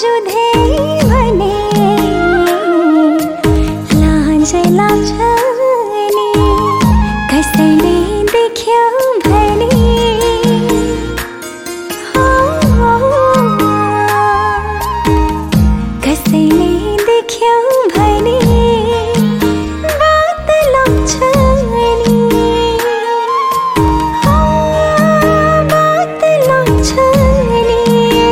जुधे भने लाज लाग्छ नि कसैले देख्यो भने कसैले देख्यो भने बात लाग्छ नि बात लाग्छ नि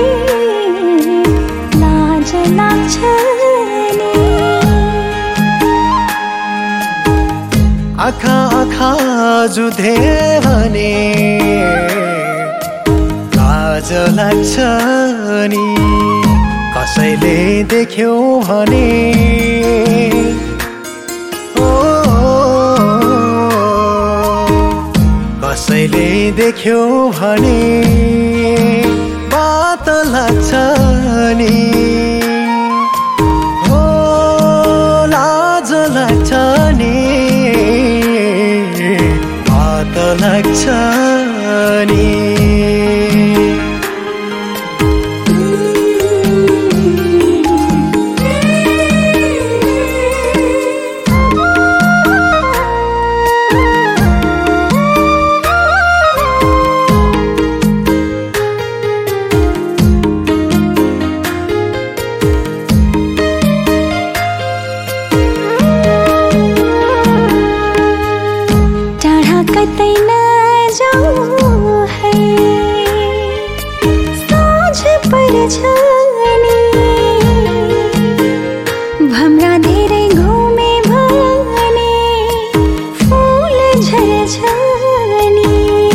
लाज लाग्छ नि आँखा आँखा जुधे भने लाज लाग्छ नि कसैले देख्यो भने कसैले देख्यो भने बात लाग्छ नि लाज लाग्छ नि बात लाग्छ नि कतै नजाऊ है साँझ पर्छ नि भम्रा धेरै घुमे भने फूल झर्छ नि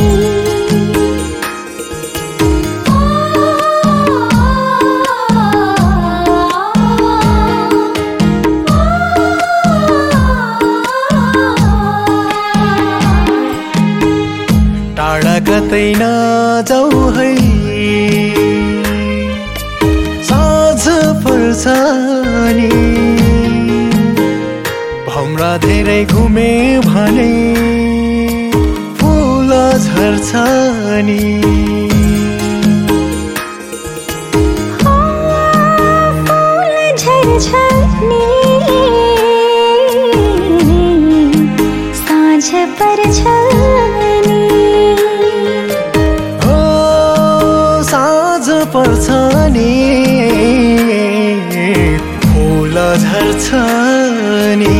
टाढा कतै नजाऊ है साँझ पर्छ नि भम्रा धेरै घुमे भने फूल झर्छ नि फूल झर्छ नि साँझ पर्छ पर्छ नि फूल झर्छ नि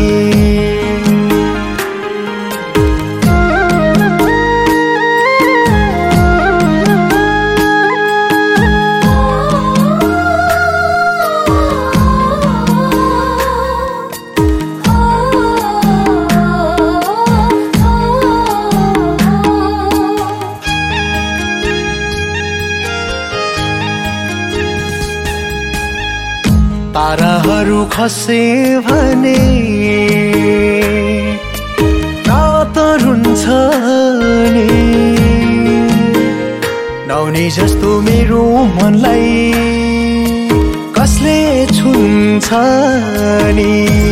ताराहरू खसे भने रात रुन्छ नि नौनी जस्तो मेरो मनलाई कसले छुन्छ नि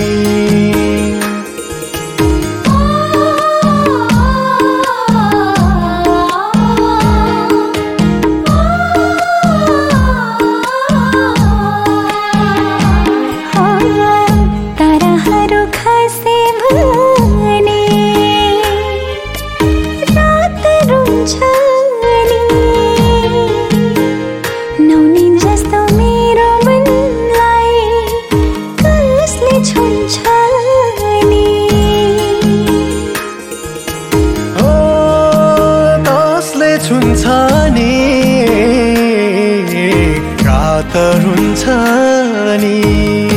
नौनी जस्तो मेरो मनलाई कसले छुन्छ नि कसले छुन्छ नि रात रुन्छ नि